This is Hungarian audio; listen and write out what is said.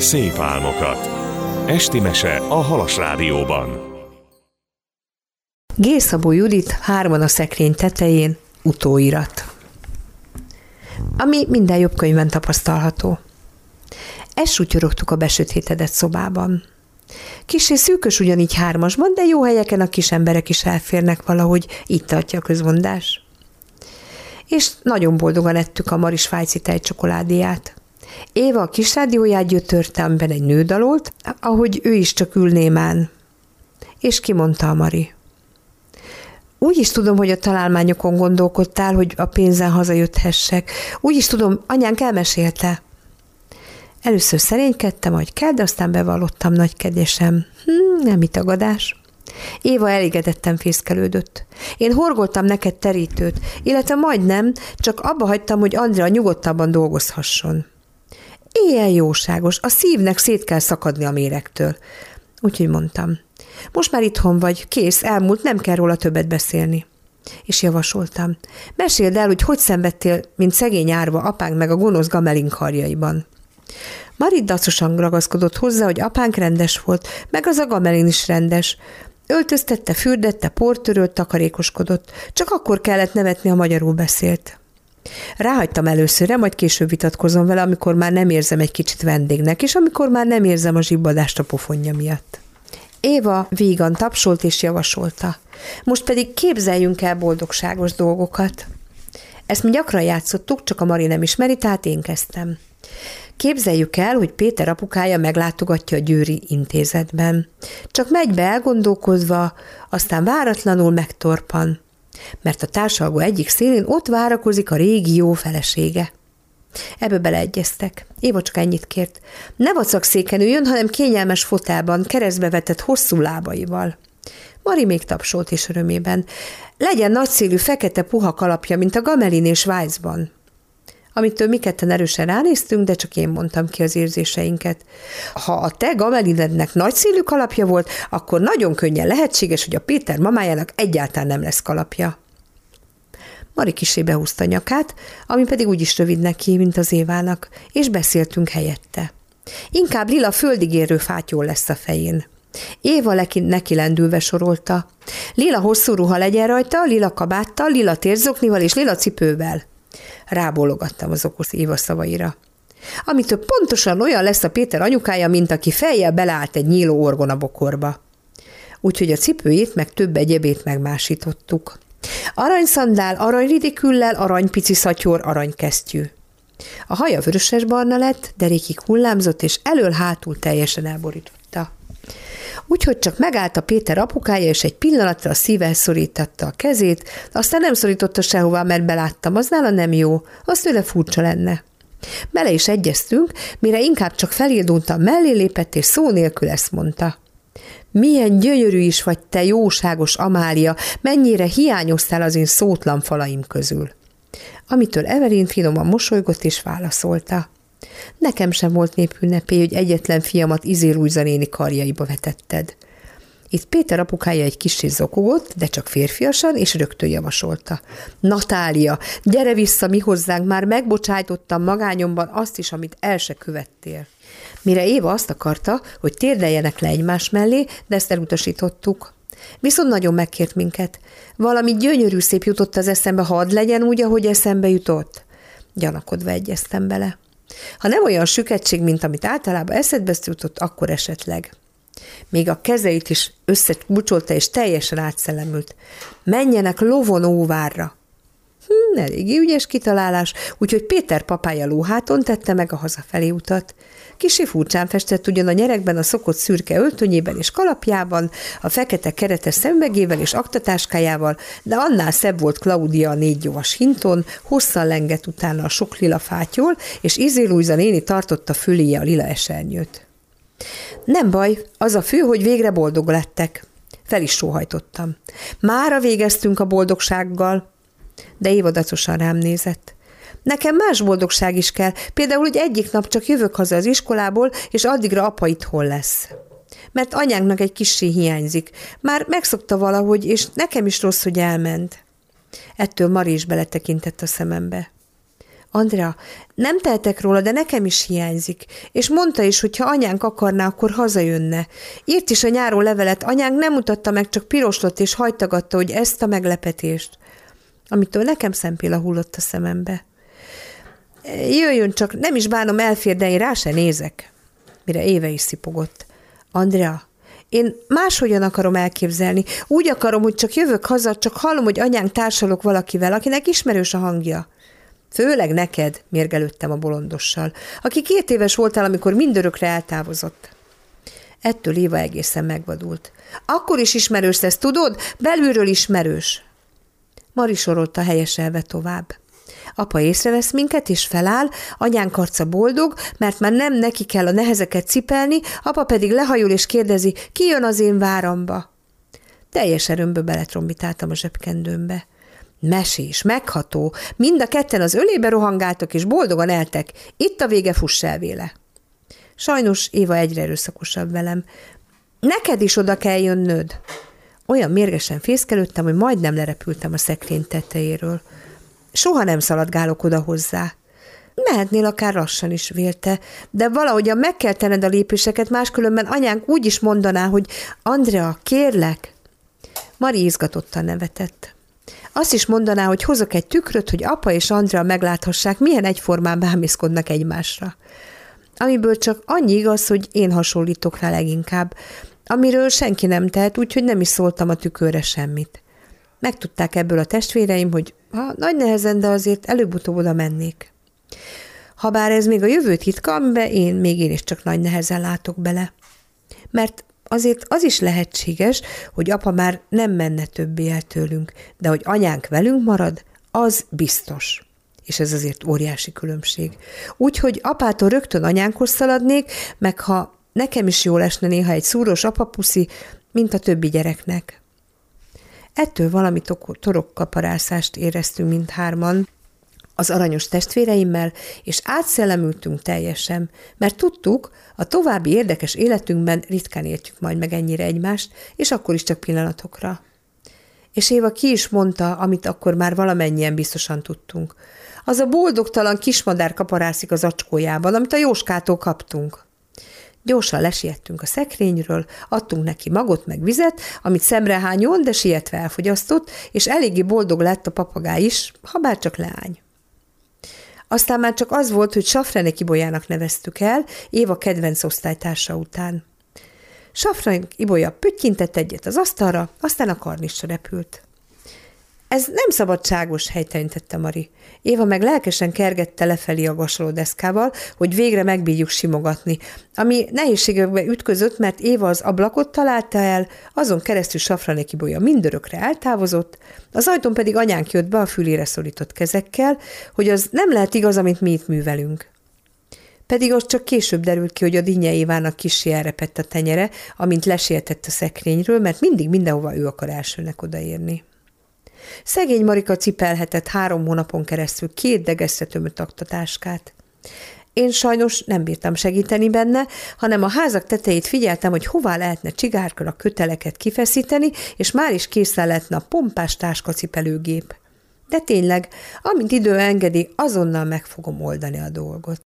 szép álmokat. Esti mese a Halas Rádióban. G. Szabó Judit, 3 a szekrény tetején, utóirat. Ami minden jobb könyvben tapasztalható. Ezt sutyorogtuk a besötétedett szobában. Kissé szűkös ugyanígy 3-asban, de jó helyeken a kis emberek is elférnek valahogy, így tartja a közmondás. És nagyon boldogan ettük a Mari svájci tejcsokoládéját. Éva a kis rádióját gyötörte, amiben egy nő dalolt, ahogy ő is csak ül némán. És kimondta a Mari. Úgy is tudom, hogy a találmányokon gondolkodtál, hogy a pénzen hazajötthessek. Úgy is tudom, anyánk elmesélte. Először szerénykedtem, ahogy kell, de aztán bevallottam nagykedésem. Nem tagadás. Éva elégedetten fészkelődött. Én horgoltam neked terítőt, illetve majdnem, csak abba hagytam, hogy Andrea nyugodtabban dolgozhasson. Éjjel jóságos, a szívnek szét kell szakadni a méregtől. Úgyhogy mondtam. Most már itthon vagy, kész, elmúlt, nem kell róla többet beszélni. És javasoltam. Meséld el, hogy szenvedtél, mint szegény árva apánk meg a gonosz Gamelin karjaiban. Mari dacosan ragaszkodott hozzá, hogy apánk rendes volt, meg az a Gamelin is rendes. Öltöztette, fürdette, portörölt, takarékoskodott. Csak akkor kellett nevetni, ha magyarul beszélt. Ráhagytam előszörre, majd később vitatkozom vele, amikor már nem érzem egy kicsit vendégnek, és amikor már nem érzem a zsibbadást a pofonja miatt. Éva vígan tapsolt és javasolta. Most pedig képzeljünk el boldogságos dolgokat. Ezt mi gyakran játszottuk, csak a Mari nem ismeri, tehát én kezdtem. Képzeljük el, hogy Péter apukája meglátogatja a Győri intézetben. Csak megy be elgondolkozva, aztán váratlanul megtorpan, mert a társalgó egyik szélén ott várakozik a régi jó felesége. Ebbe beleegyeztek. Éva csak ennyit kért. Ne vacakszéken üljön, hanem kényelmes fotelban, keresztbe vetett hosszú lábaival. Mari még tapsolt és örömében. Legyen nagyszélű fekete puha kalapja, mint a Gamelin és Svájcban. Amitől mi ketten erősen ránéztünk, de csak én mondtam ki az érzéseinket. Ha a te Gamelinednek nagyszélű kalapja volt, akkor nagyon könnyen lehetséges, hogy a Péter mamájának egyáltalán nem lesz kalapja. Mari kissé behúzta a nyakát, ami pedig úgyis rövid neki, mint az Évának, és beszéltünk helyette. Inkább lila földigérő fátyol lesz a fején. Éva neki lendülve sorolta. Lila hosszú ruha legyen rajta, lila kabáttal, lila térzoknival és lila cipővel. Rábólogattam az okos Éva szavaira. Amitől pontosan olyan lesz a Péter anyukája, mint aki fejjel beleállt egy nyíló orgonabokorba. Úgyhogy a cipőjét meg több egyebét megmásítottuk. Aranyszandál, aranyridiküllel, aranypici szatyor, aranykesztyű. A haja vöröses-barna lett, derékig hullámzott, és elől-hátul teljesen elborította. Úgyhogy csak megállt a Péter apukája, és egy pillanatra a szívvel szorítatta a kezét, aztán nem szorította sehová, mert beláttam, az nála nem jó, az tőle furcsa lenne. Bele is egyeztünk, mire inkább csak felildultam, mellé lépett, és szó nélkül ezt mondta. Milyen gyönyörű is vagy te, jóságos Amália, mennyire hiányoztál az én szótlan falaim közül. Amitől Evelyn finoman mosolygott és válaszolta. Nekem sem volt népünnepé, hogy egyetlen fiamat Izé Lujza néni karjaiba vetetted. Itt Péter apukája egy kissé zokogott, de csak férfiasan, és rögtön javasolta. Natália, gyere vissza mi hozzánk, már megbocsájtottam magányomban azt is, amit el se követtél. Mire Éva azt akarta, hogy térdeljenek le egymás mellé, de ezt elutasítottuk. Viszont nagyon megkért minket. Valami gyönyörű szép jutott az eszembe, hadd legyen úgy, ahogy eszembe jutott. Gyanakodva egyeztem bele. Ha nem olyan süketség, mint amit általában eszedbe jutott, akkor esetleg. Még a kezeit is összekulcsolta, és teljesen átszellemült. Menjenek lovon Óvárra. Eléggé ügyes kitalálás, úgyhogy Péter papája lóháton tette meg a hazafelé utat. Kissé furcsán festett ugyan a nyerekben a szokott szürke öltönyében és kalapjában, a fekete keretes szemüvegével és aktatáskájával, de annál szebb volt Klaudia a 4 gyovas hinton, hosszan lengett utána a sok lila fátyol, és Izé Lujza néni tartotta föléje a lila esernyőt. Nem baj, az a fő, hogy végre boldog lettek. Fel is sóhajtottam. Mára végeztünk a boldogsággal, de Éva dacosan rám nézett. Nekem más boldogság is kell, például, hogy egyik nap csak jövök haza az iskolából, és addigra apa itthon lesz. Mert anyánknak egy kissé hiányzik. Már megszokta valahogy, és nekem is rossz, hogy elment. Ettől Mari is beletekintett a szemembe. Andrea, nem tehetek róla, de nekem is hiányzik. És mondta is, hogy ha anyánk akarná, akkor hazajönne. Írt is a nyáron levelet, anyánk nem mutatta meg, csak piroslott és hajtagatta, hogy ezt a meglepetést. Amitől nekem szempilla hullott a szemembe. Jöjjön csak, nem is bánom, elfér, de én rá se nézek. Mire Éva is szipogott. Andrea, én máshogyan akarom elképzelni. Úgy akarom, hogy csak jövök haza, csak hallom, hogy anyánk társalok valakivel, akinek ismerős a hangja. Főleg neked, mérgelődtem a bolondossal, aki 2 éves voltál, amikor mindörökre eltávozott. Ettől Éva egészen megvadult. Akkor is ismerős lesz, tudod? Belülről ismerős. Mari sorolta helyeselve tovább. Apa észrevesz minket, és feláll, anyánk arca boldog, mert már nem neki kell a nehezeket cipelni, apa pedig lehajol és kérdezi, ki jön az én váramba. Teljes erőmből beletrombitáltam a zsebkendőmbe. Mesés, megható, mind a ketten az ölébe rohangáltak, és boldogan eltek. Itt a vége, fuss el véle. Sajnos Éva egyre erőszakosabb velem. Neked is oda kell jönnöd. Olyan mérgesen fészkelődtem, hogy majdnem lerepültem a szekrény tetejéről. Soha nem szaladgálok oda hozzá. Mehetnél akár lassan is, vélte, de valahogyan meg kell tenned a lépéseket, máskülönben anyánk úgy is mondaná, hogy Andrea, kérlek. Mari izgatottan nevetett. Azt is mondaná, hogy hozok egy tükröt, hogy apa és Andrea megláthassák, milyen egyformán bámészkodnak egymásra. Amiből csak annyi igaz, hogy én hasonlítok rá leginkább, amiről senki nem tehet, úgyhogy nem is szóltam a tükörre semmit. Megtudták ebből a testvéreim, hogy nagy nehezen, de azért előbb-utóbb oda mennék. Habár ez még a jövő titka, amiben én is csak nagy nehezen látok bele. Mert azért az is lehetséges, hogy apa már nem menne többé el tőlünk, de hogy anyánk velünk marad, az biztos. És ez azért óriási különbség. Úgyhogy apától rögtön anyánkhoz szaladnék, meg ha nekem is jól esne néha egy szúrós apapuszi, mint a többi gyereknek. Ettől valami torokkaparászást éreztünk mindhárman az aranyos testvéreimmel, és átszellemültünk teljesen, mert tudtuk, a további érdekes életünkben ritkán értjük majd meg ennyire egymást, és akkor is csak pillanatokra. És Éva ki is mondta, amit akkor már valamennyien biztosan tudtunk. Az a boldogtalan kismadár kaparászik az acskójában, amit a Jóskától kaptunk. Gyorsan lesiettünk a szekrényről, adtunk neki magot meg vizet, amit szemrehányon, de sietve elfogyasztott, és eléggé boldog lett a papagáj is, ha bár csak leány. Aztán már csak az volt, hogy Safranek Ibolyának neveztük el, Éva kedvenc osztálytársa után. Safranek Ibolya püttyintett egyet az asztalra, aztán a karnisra repült. Ez nem szabadságos, helytelenítette Mari. Éva meg lelkesen kergette lefelé a gasolódeszkával, hogy végre megbírjuk simogatni, ami nehézségekbe ütközött, mert Éva az ablakot találta el, azon keresztül Safranek Ibolya mindörökre eltávozott, az ajtón pedig anyánk jött be a fülére szorított kezekkel, hogy az nem lehet igaz, amit mi itt művelünk. Pedig az csak később derült ki, hogy a Dinnye Évának kissé elrepett a tenyere, amint lesietett a szekrényről, mert mindig mindenhova ő akar elsőnek odaérni. Szegény Marika cipelhetett 3 hónapon keresztül 2 degeszre tömött aktatáskát. Én sajnos nem bírtam segíteni benne, hanem a házak tetejét figyeltem, hogy hová lehetne csigárkra a köteleket kifeszíteni, és már is készen lehetne a pompás táskacipelőgép. De tényleg, amint idő engedi, azonnal meg fogom oldani a dolgot.